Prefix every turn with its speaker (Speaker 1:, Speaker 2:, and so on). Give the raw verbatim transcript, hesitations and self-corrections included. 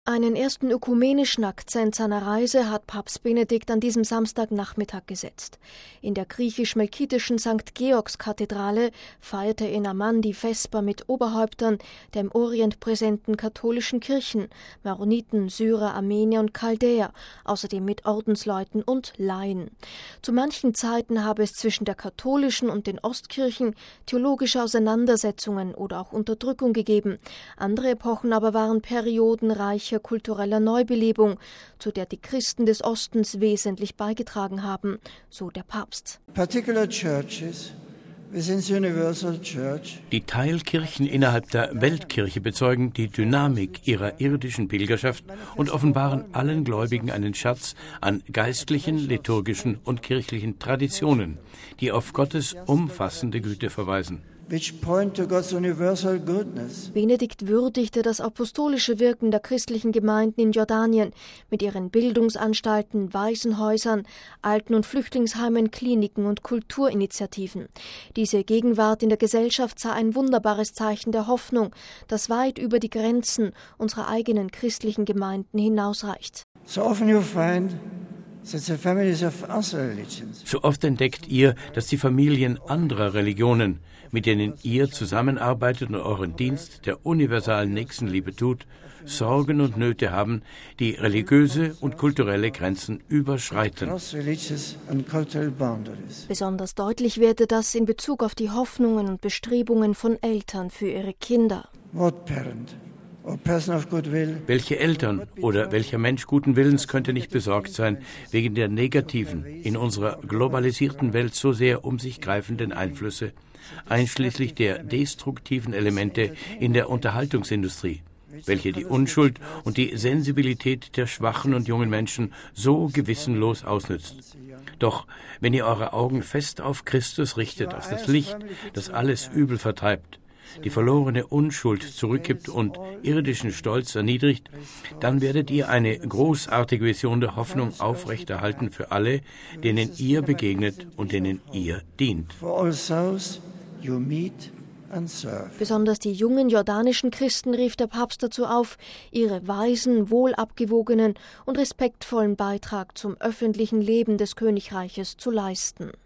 Speaker 1: Einen ersten ökumenischen Akzent seiner Reise hat Papst Benedikt an diesem Samstagnachmittag gesetzt. In der griechisch-melkitischen Sankt Georgs-Kathedrale feierte in Amman die Vesper mit Oberhäuptern der im Orient präsenten katholischen Kirchen, Maroniten, Syrer, Armenier und Chaldäer, außerdem mit Ordensleuten und Laien. Zu manchen Zeiten habe es zwischen der katholischen und den Ostkirchen theologische Auseinandersetzungen oder auch Unterdrückung gegeben. Andere Epochen aber waren Perioden reicher kultureller Neubelebung, zu der die Christen des Ostens wesentlich beigetragen haben, so der Papst.
Speaker 2: Die Teilkirchen innerhalb der Weltkirche bezeugen die Dynamik ihrer irdischen Pilgerschaft und offenbaren allen Gläubigen einen Schatz an geistlichen, liturgischen und kirchlichen Traditionen, die auf Gottes umfassende Güte verweisen.
Speaker 1: Benedikt würdigte das apostolische Wirken der christlichen Gemeinden in Jordanien mit ihren Bildungsanstalten, Waisenhäusern, Alten- und Flüchtlingsheimen, Kliniken und Kulturinitiativen. Diese Gegenwart in der Gesellschaft sei ein wunderbares Zeichen der Hoffnung, das weit über die Grenzen unserer eigenen christlichen Gemeinden hinausreicht.
Speaker 3: So often you find
Speaker 2: So oft entdeckt ihr, dass die Familien anderer Religionen, mit denen ihr zusammenarbeitet und euren Dienst der universalen Nächstenliebe tut, Sorgen und Nöte haben, die religiöse und kulturelle Grenzen überschreiten.
Speaker 1: Besonders deutlich werde das in Bezug auf die Hoffnungen und Bestrebungen von Eltern für ihre Kinder.
Speaker 3: What parent?
Speaker 2: Welche Eltern oder welcher Mensch guten Willens könnte nicht besorgt sein wegen der negativen, in unserer globalisierten Welt so sehr um sich greifenden Einflüsse, einschließlich der destruktiven Elemente in der Unterhaltungsindustrie, welche die Unschuld und die Sensibilität der schwachen und jungen Menschen so gewissenlos ausnützt. Doch wenn ihr eure Augen fest auf Christus richtet, auf das Licht, das alles Übel vertreibt, die verlorene Unschuld zurückgibt und irdischen Stolz erniedrigt, dann werdet ihr eine großartige Vision der Hoffnung aufrechterhalten für alle, denen ihr begegnet und denen ihr dient.
Speaker 1: Besonders die jungen jordanischen Christen rief der Papst dazu auf, ihre weisen, wohlabgewogenen und respektvollen Beitrag zum öffentlichen Leben des Königreiches zu leisten.